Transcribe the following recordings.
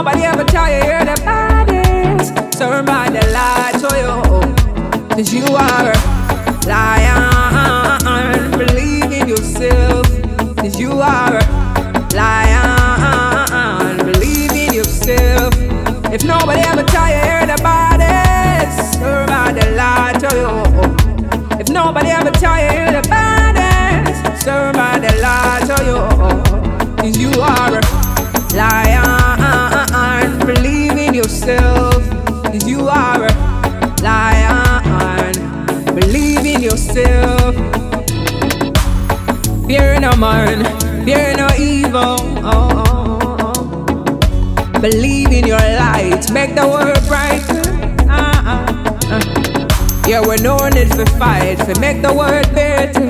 nobody ever tell you you're the baddest, serve by the light to you. Cause you are a lion, believe in yourself. Cause you are a lion, believe in yourself. If nobody ever tell you you're the baddest, serve by the light to you. If nobody ever tell you you're the baddest, serve by the light to you. Cause you are a lion, believe in yourself. Cause you are a lion, believe in yourself. Fear no man, fear no evil. Believe in your light, make the world brighter. Yeah, we're no need for fight, for make the world better.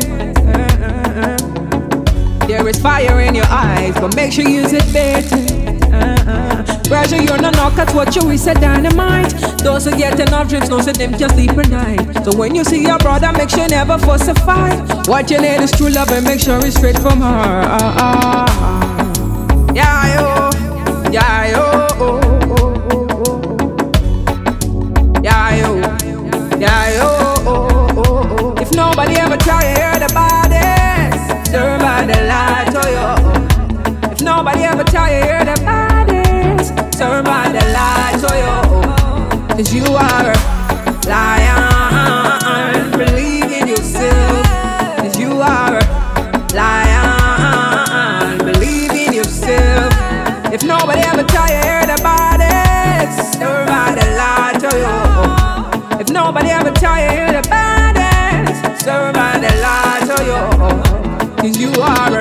There is fire in your eyes, but make sure you use it better. Pressure, you're not knock at what you is a dynamite. Those who get enough dreams, know that them can't sleep at night. So when you see your brother, make sure you never fuss a fight. What you need is true love and make sure it's straight from her. Yeah, yo, yeah, yo, yeah, yo, yeah, yo. If nobody ever tell you you're the baddest, serve by the light to you. If nobody ever tell you you're the baddest, serve by the light to you. Cause you are a lion, believe in yourself. Cause you are a lion, believe in yourself. If nobody ever tell you you're the baddest, serve by the light to you. If nobody ever tell you you're the baddest, serve by the light to you. Cause you are a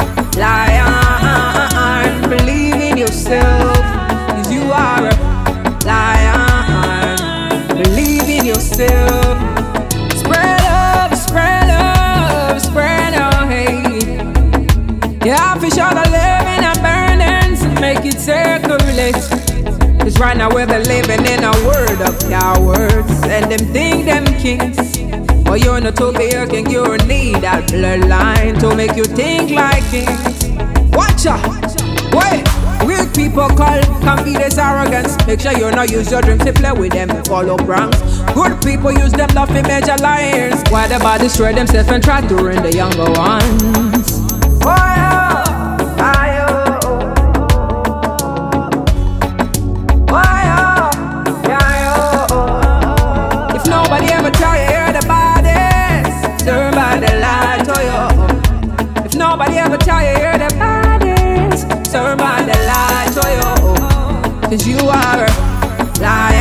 lion, believe in yourself. Cause you are a lion, believe in yourself. Spread love, spread love, spread love, hey. Yeah, fish all the living and burdens and make it circulate. Cause right now we're living in a world of cowards, and them think them kings. But you're not to be a king, you need that bloodline to make you think like kings. Watch out! Wait! Weak people call confidence arrogance. Make sure you not use your dreams to play with them, follow pranks. Good people use them love to major liars, while the body destroy themselves and try to ruin the younger ones. If nobody ever tell you you're the baddest, serve by the light to you. If nobody ever tell you you're the baddest, serve by the light to you. Cause you are a lion.